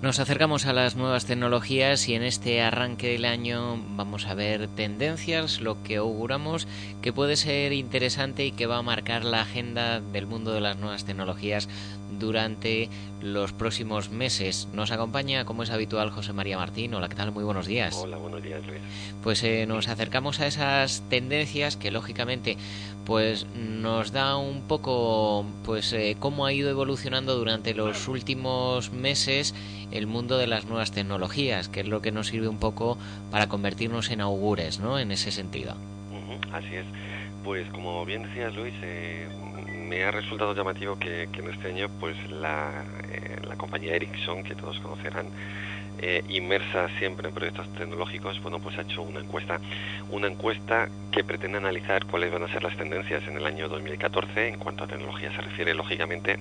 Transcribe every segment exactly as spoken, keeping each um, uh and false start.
Nos acercamos a las nuevas tecnologías y en este arranque del año vamos a ver tendencias, lo que auguramos que puede ser interesante y que va a marcar la agenda del mundo de las nuevas tecnologías durante los próximos meses. Nos acompaña, como es habitual, José María Martín. Hola, ¿qué tal? Muy buenos días. Hola, buenos días, Luis. Pues eh, nos acercamos a esas tendencias que, lógicamente, pues nos da un poco pues eh, cómo ha ido evolucionando durante los últimos meses el mundo de las nuevas tecnologías, que es lo que nos sirve un poco para convertirnos en augures, ¿no? En ese sentido. Uh-huh, así es. Pues como bien decías, Luis, eh, me ha resultado llamativo que, que en este año pues la, eh, la compañía Ericsson, que todos conocerán, eh, inmersa siempre en proyectos tecnológicos, bueno, pues ha hecho una encuesta, una encuesta que pretende analizar cuáles van a ser las tendencias en el año dos mil catorce en cuanto a tecnología se refiere, lógicamente,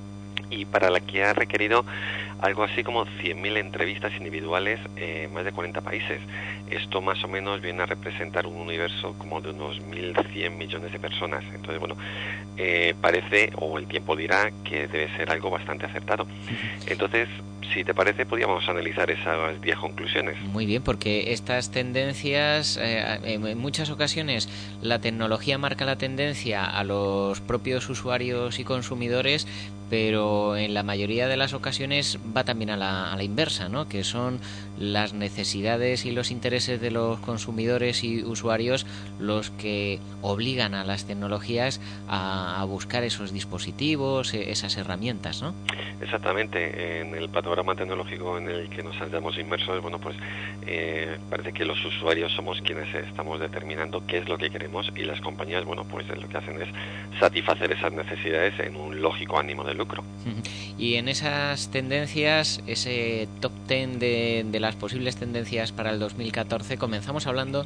y para la que ha requerido algo así como cien mil entrevistas individuales en más de cuarenta países. Esto más o menos viene a representar un universo como de unos mil cien millones de personas. Entonces, bueno, eh, parece, o el tiempo dirá, que debe ser algo bastante acertado. Entonces, si te parece, podríamos analizar esas diez conclusiones. Muy bien, porque estas tendencias, eh, en muchas ocasiones la tecnología marca la tendencia a los propios usuarios y consumidores, pero en la mayoría de las ocasiones va también a la, a la inversa, ¿no? Que son las necesidades y los intereses de los consumidores y usuarios los que obligan a las tecnologías a, a buscar esos dispositivos, esas herramientas, ¿no? Exactamente, en el panorama tecnológico en el que nos hallamos inmersos, bueno, pues eh, parece que los usuarios somos quienes estamos determinando qué es lo que queremos y las compañías, bueno, pues lo que hacen es satisfacer esas necesidades en un lógico ánimo de lucro. Y en esas tendencias, ese top ten de, de las posibles tendencias para el dos mil catorce, comenzamos hablando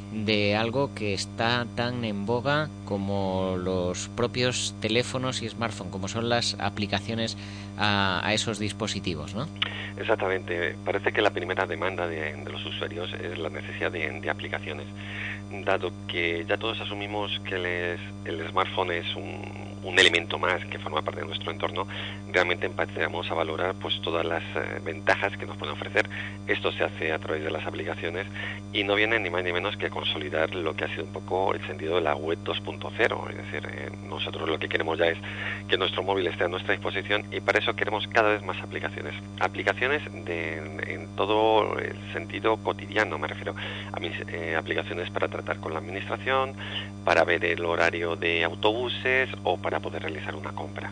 de algo que está tan en boga como los propios teléfonos y smartphones, como son las aplicaciones a, a esos dispositivos, ¿no? Exactamente, parece que la primera demanda de, de los usuarios es la necesidad de, de aplicaciones, dado que ya todos asumimos que les, el smartphone es un, un elemento más que forma parte de nuestro entorno. Realmente empezamos a valorar pues todas las eh, ventajas que nos pueden ofrecer. Esto se hace a través de las aplicaciones y no viene ni más ni menos que consolidar lo que ha sido un poco el sentido de la web dos punto cero, es decir, eh, nosotros lo que queremos ya es que nuestro móvil esté a nuestra disposición y para eso queremos cada vez más aplicaciones. Aplicaciones de, en todo el sentido cotidiano, me refiero a mis eh, aplicaciones para tratar con la administración, para ver el horario de autobuses o para poder realizar una compra.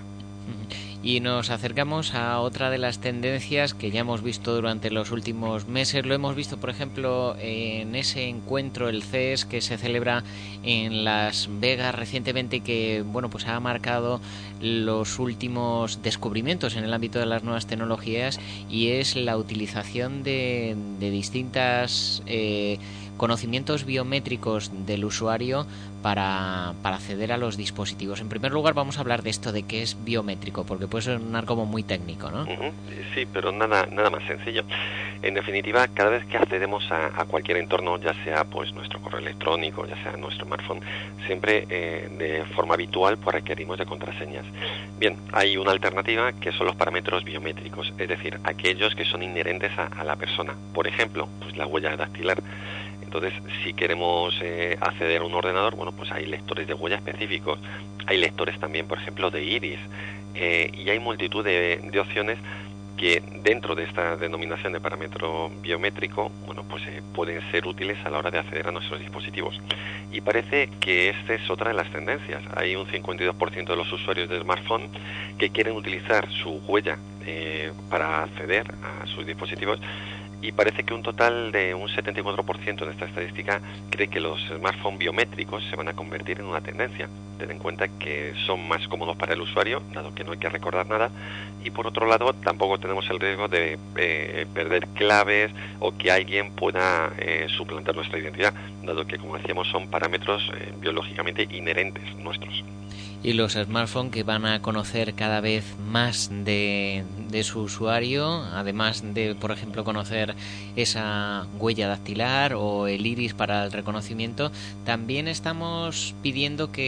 Y nos acercamos a otra de las tendencias que ya hemos visto durante los últimos meses. Lo hemos visto, por ejemplo, en ese encuentro, el C E S, que se celebra en Las Vegas recientemente, que bueno, pues ha marcado los últimos descubrimientos en el ámbito de las nuevas tecnologías, y es la utilización de, de distintas eh, conocimientos biométricos del usuario para, para acceder a los dispositivos. En primer lugar, vamos a hablar de esto de qué es biométrico, porque puede sonar como muy técnico, ¿no? Uh-huh. Sí, pero nada, nada más sencillo. En definitiva, cada vez que accedemos a, a cualquier entorno, ya sea pues nuestro correo electrónico, ya sea nuestro smartphone, siempre eh, de forma habitual pues requerimos de contraseñas. Bien, hay una alternativa que son los parámetros biométricos, es decir, aquellos que son inherentes a, a la persona. Por ejemplo, pues la huella dactilar. Entonces, si queremos eh, acceder a un ordenador, bueno, pues hay lectores de huella específicos. Hay lectores también, por ejemplo, de iris. Eh, y hay multitud de, de opciones que dentro de esta denominación de parámetro biométrico, bueno, pues eh, pueden ser útiles a la hora de acceder a nuestros dispositivos. Y parece que esta es otra de las tendencias. Hay un cincuenta y dos por ciento de los usuarios de smartphone que quieren utilizar su huella eh, para acceder a sus dispositivos. Y parece que un total de un setenta y cuatro por ciento de esta estadística cree que los smartphones biométricos se van a convertir en una tendencia. Ten en cuenta que son más cómodos para el usuario, dado que no hay que recordar nada, y por otro lado tampoco tenemos el riesgo de eh, perder claves o que alguien pueda eh, suplantar nuestra identidad, dado que, como decíamos, son parámetros eh, biológicamente inherentes nuestros. Y los smartphones que van a conocer cada vez más de, de su usuario, además de, por ejemplo, conocer esa huella dactilar o el iris para el reconocimiento, también estamos pidiendo que, que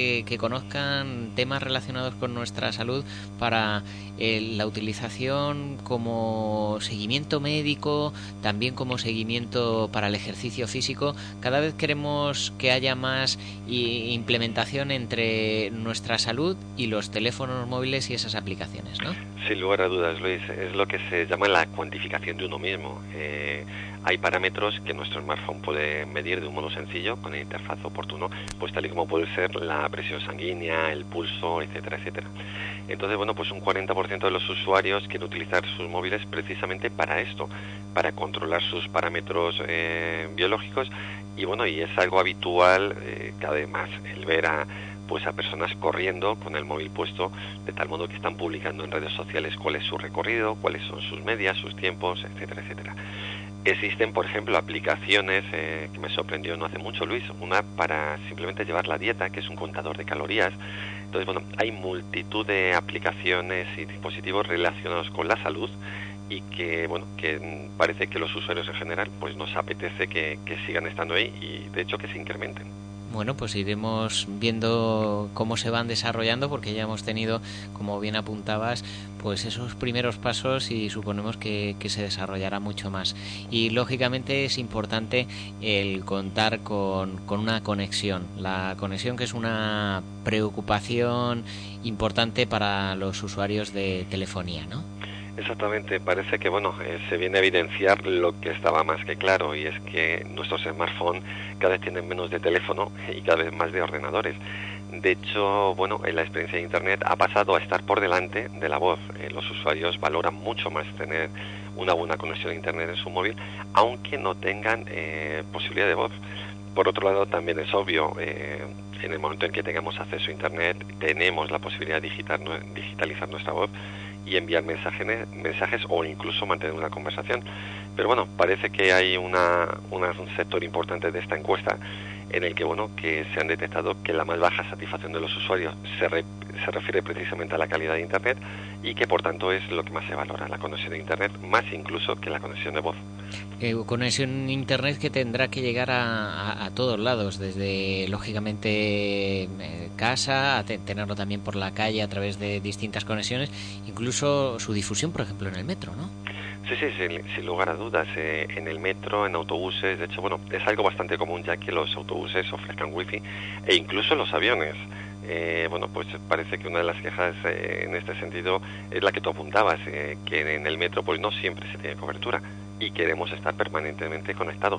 conozcan temas relacionados con nuestra salud para eh, la utilización como seguimiento médico, también como seguimiento para el ejercicio físico. Cada vez queremos que haya más implementación entre nuestra salud y los teléfonos móviles y esas aplicaciones, ¿no? Sin lugar a dudas, Luis, es lo que se llama la cuantificación de uno mismo. Eh, hay parámetros que nuestro smartphone puede medir de un modo sencillo, con el interfaz oportuno, pues tal y como puede ser la presión sanguínea, el pulso, etcétera, etcétera. Entonces, bueno, pues un cuarenta por ciento de los usuarios quieren utilizar sus móviles precisamente para esto, para controlar sus parámetros eh, biológicos, y bueno, y es algo habitual, eh, cada vez más, el ver a pues a personas corriendo con el móvil puesto, de tal modo que están publicando en redes sociales cuál es su recorrido, cuáles son sus medias, sus tiempos, etcétera, etcétera. Existen, por ejemplo, aplicaciones eh, que me sorprendió no hace mucho, Luis, una para simplemente llevar la dieta, que es un contador de calorías. Entonces, bueno, hay multitud de aplicaciones y dispositivos relacionados con la salud y que, bueno, que parece que los usuarios en general pues nos apetece que, que sigan estando ahí y, de hecho, que se incrementen. Bueno, pues iremos viendo cómo se van desarrollando, porque ya hemos tenido, como bien apuntabas, pues esos primeros pasos y suponemos que, que se desarrollará mucho más. Y lógicamente es importante el contar con, con una conexión. La conexión, que es una preocupación importante para los usuarios de telefonía, ¿no? Exactamente, parece que bueno eh, se viene a evidenciar lo que estaba más que claro, y es que nuestros smartphones cada vez tienen menos de teléfono y cada vez más de ordenadores. De hecho, bueno, en la experiencia de Internet ha pasado a estar por delante de la voz. Eh, los usuarios valoran mucho más tener una buena conexión a Internet en su móvil, aunque no tengan eh, posibilidad de voz. Por otro lado, también es obvio, eh, en el momento en que tengamos acceso a Internet, tenemos la posibilidad de digital, digitalizar nuestra voz y enviar mensajes, mensajes o incluso mantener una conversación. Pero bueno, parece que hay una, una, un sector importante de esta encuesta en el que bueno que se han detectado que la más baja satisfacción de los usuarios se, re, se refiere precisamente a la calidad de Internet, y que por tanto es lo que más se valora, la conexión de Internet, más incluso que la conexión de voz. Eh, conexión Internet que tendrá que llegar a, a, a todos lados, desde lógicamente eh, casa, a te, tenerlo también por la calle a través de distintas conexiones, incluso su difusión, por ejemplo, en el metro, ¿no? Sí, sí, sin, sin lugar a dudas, eh, en el metro, en autobuses. De hecho, bueno, es algo bastante común ya que los autobuses ofrezcan wifi, e incluso los aviones. Eh, bueno, pues parece que una de las quejas eh, en este sentido es la que tú apuntabas, eh, que en el metro pues no siempre se tiene cobertura y queremos estar permanentemente conectados.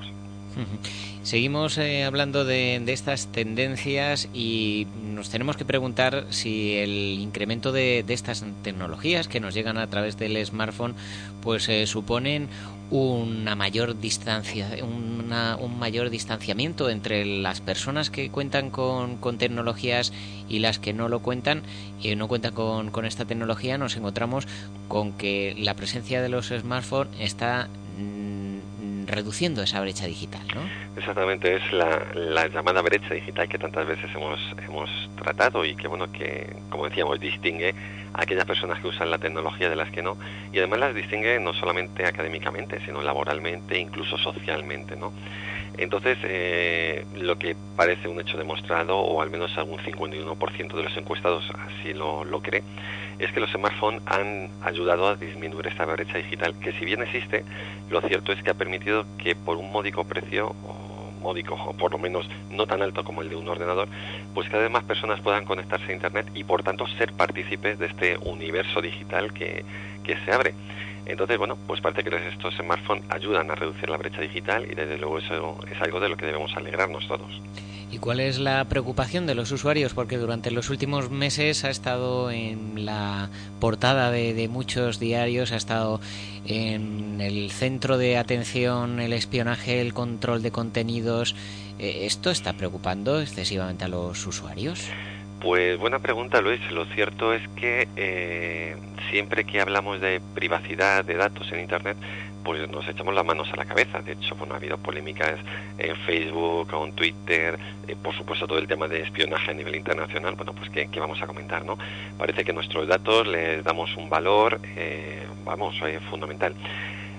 Seguimos eh, hablando de, de estas tendencias y nos tenemos que preguntar si el incremento de, de estas tecnologías que nos llegan a través del smartphone pues eh, suponen una mayor distancia, una, un mayor distanciamiento entre las personas que cuentan con, con tecnologías y las que no lo cuentan y no cuentan con, con esta tecnología. Nos encontramos con que la presencia de los smartphones está reduciendo esa brecha digital, ¿no? Exactamente, es la, la llamada brecha digital que tantas veces hemos hemos tratado y que, bueno, que, como decíamos, distingue a aquellas personas que usan la tecnología de las que no, y además las distingue no solamente académicamente, sino laboralmente, incluso socialmente, ¿no? Entonces, eh, lo que parece un hecho demostrado, o al menos algún cincuenta y uno por ciento de los encuestados así lo, lo cree, es que los smartphones han ayudado a disminuir esta brecha digital, que si bien existe, lo cierto es que ha permitido que por un módico precio, o módico, o por lo menos no tan alto como el de un ordenador, pues cada vez más personas puedan conectarse a Internet y por tanto ser partícipes de este universo digital que, que se abre. Entonces, bueno, pues parece que estos smartphones ayudan a reducir la brecha digital y desde luego eso es algo de lo que debemos alegrarnos todos. ¿Y cuál es la preocupación de los usuarios? Porque durante los últimos meses ha estado en la portada de, de muchos diarios, ha estado en el centro de atención el espionaje, el control de contenidos. ¿Esto está preocupando excesivamente a los usuarios? Pues buena pregunta, Luis. Lo cierto es que eh, siempre que hablamos de privacidad de datos en Internet, pues nos echamos las manos a la cabeza. De hecho, bueno, ha habido polémicas en Facebook o en Twitter, eh, por supuesto todo el tema de espionaje a nivel internacional. Bueno, pues ¿qué, qué vamos a comentar, no? Parece que nuestros datos les damos un valor, eh, vamos, eh, fundamental.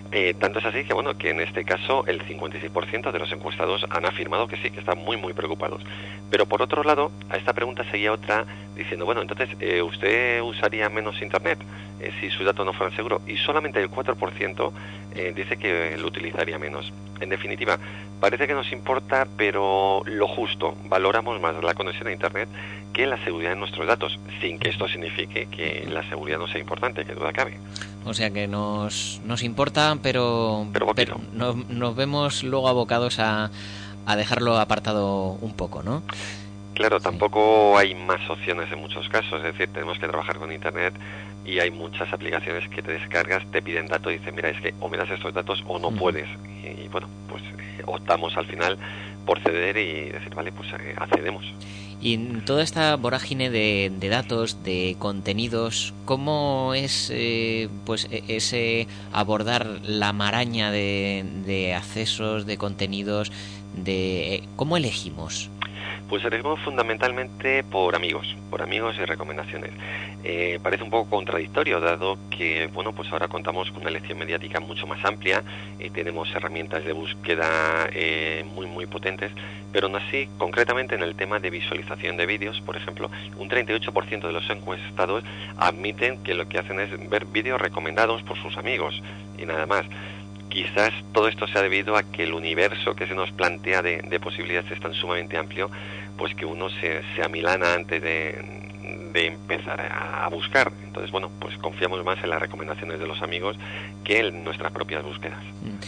Eh, tanto es así que, bueno, que en este caso el cincuenta y seis por ciento de los encuestados han afirmado que sí, que están muy, muy preocupados. Pero por otro lado, a esta pregunta seguía otra diciendo, bueno, entonces, eh, ¿usted usaría menos Internet eh, si sus datos no fueran seguros? Y solamente el cuatro por ciento eh, dice que lo utilizaría menos. En definitiva, parece que nos importa, pero lo justo, valoramos más la conexión a Internet que la seguridad de nuestros datos, sin que esto signifique que la seguridad no sea importante, que duda cabe. O sea que nos, nos importa, pero, pero, pero nos, nos vemos luego abocados a, a dejarlo apartado un poco, ¿no? Claro, tampoco sí. Hay más opciones en muchos casos, es decir, tenemos que trabajar con Internet y hay muchas aplicaciones que te descargas, te piden datos y dicen, mira, es que o me das estos datos o no mm. puedes. Y, y bueno, pues eh, optamos al final por ceder y decir, vale, pues eh, accedemos. Y en toda esta vorágine de, de datos, de contenidos, ¿cómo es eh, pues ese abordar la maraña de, de accesos, de contenidos, de cómo elegimos? Pues elegimos fundamentalmente por amigos, por amigos y recomendaciones. Eh, parece un poco contradictorio, dado que, bueno, pues ahora contamos con una elección mediática mucho más amplia, eh, tenemos herramientas de búsqueda eh, muy, muy potentes, pero aún así, concretamente en el tema de visualización de vídeos, por ejemplo, un treinta y ocho por ciento de los encuestados admiten que lo que hacen es ver vídeos recomendados por sus amigos y nada más. Quizás todo esto sea debido a que el universo que se nos plantea de, de posibilidades es tan sumamente amplio, pues que uno se, se amilana antes de, de empezar a, a buscar. Entonces, bueno, pues confiamos más en las recomendaciones de los amigos que en nuestras propias búsquedas.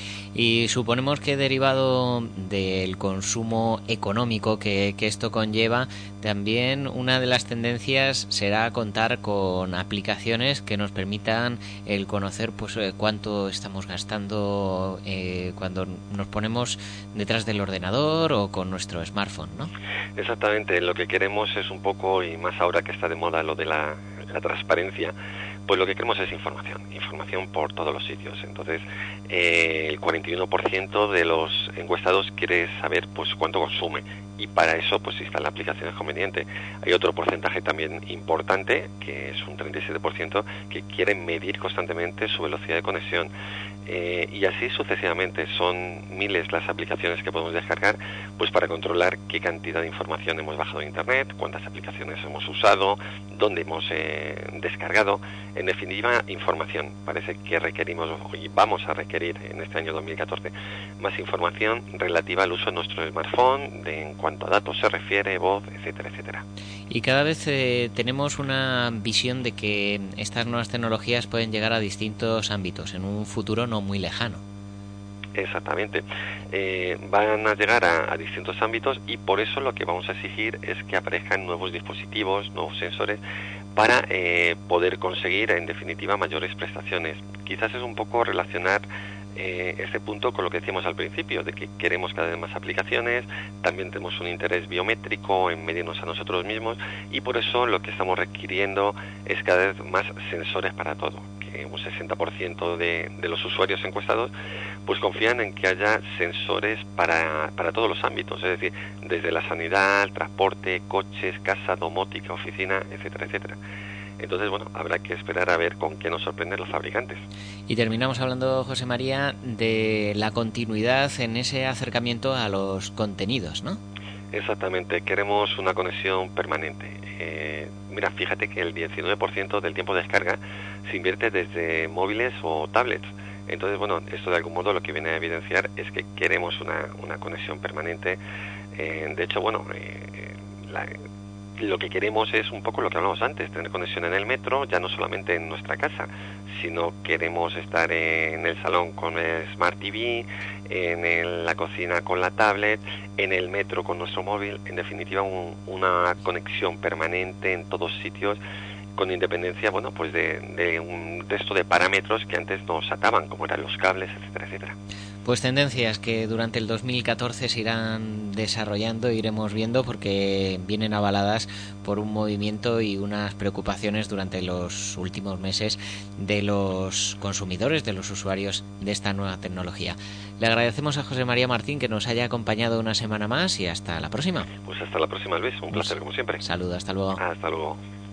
Y suponemos que derivado del consumo económico que, que esto conlleva, también una de las tendencias será contar con aplicaciones que nos permitan el conocer pues cuánto estamos gastando eh, cuando nos ponemos detrás del ordenador o con nuestro smartphone, ¿no? Exactamente, lo que queremos es un poco, y más ahora que está de moda lo de la, la transparencia, pues lo que queremos es información, información por todos los sitios. Entonces, eh, el cuarenta y uno por ciento de los encuestados quiere saber pues cuánto consume, y para eso pues instala aplicaciones convenientes. Hay otro porcentaje también importante, que es un treinta y siete por ciento, que quiere medir constantemente su velocidad de conexión. Eh, y así sucesivamente. Son miles las aplicaciones que podemos descargar pues para controlar qué cantidad de información hemos bajado de Internet, cuántas aplicaciones hemos usado, dónde hemos eh, descargado. En definitiva, información. Parece que requerimos y vamos a requerir en este año dos mil catorce más información relativa al uso de nuestro smartphone, de en cuanto a datos se refiere, voz, etcétera, etcétera. Y cada vez eh, tenemos una visión de que estas nuevas tecnologías pueden llegar a distintos ámbitos en un futuro no muy lejano. Exactamente. Eh, van a llegar a, a distintos ámbitos, y por eso lo que vamos a exigir es que aparezcan nuevos dispositivos, nuevos sensores, para eh, poder conseguir, en definitiva, mayores prestaciones. Quizás es un poco relacionar eh, este punto con lo que decíamos al principio, de que queremos cada vez más aplicaciones, también tenemos un interés biométrico en medirnos a nosotros mismos, y por eso lo que estamos requiriendo es cada vez más sensores para todo. Que un sesenta por ciento de, de los usuarios encuestados pues confían en que haya sensores para, para todos los ámbitos, es decir, desde la sanidad, el transporte, coches, casa, domótica, oficina, etcétera, etcétera. Entonces, bueno, habrá que esperar a ver con qué nos sorprenden los fabricantes. Y terminamos hablando, José María, de la continuidad en ese acercamiento a los contenidos, ¿no? Exactamente, queremos una conexión permanente. Eh, mira, fíjate que el diecinueve por ciento del tiempo de descarga se invierte desde móviles o tablets. Entonces, bueno, esto de algún modo lo que viene a evidenciar es que queremos una, una conexión permanente. Eh, de hecho, bueno, eh, la, lo que queremos es un poco lo que hablamos antes, tener conexión en el metro, ya no solamente en nuestra casa, sino queremos estar en el salón con el Smart T V, en el, la cocina con la tablet, en el metro con nuestro móvil, en definitiva un, una conexión permanente en todos sitios, con independencia, bueno, pues de, de un resto de parámetros que antes nos ataban, como eran los cables, etcétera, etcétera. Pues tendencias que durante el dos mil catorce se irán desarrollando, iremos viendo, porque vienen avaladas por un movimiento y unas preocupaciones durante los últimos meses de los consumidores, de los usuarios de esta nueva tecnología. Le agradecemos a José María Martín que nos haya acompañado una semana más, y hasta la próxima. Pues hasta la próxima, Luis, un placer como siempre. Saludos, hasta luego. Hasta luego.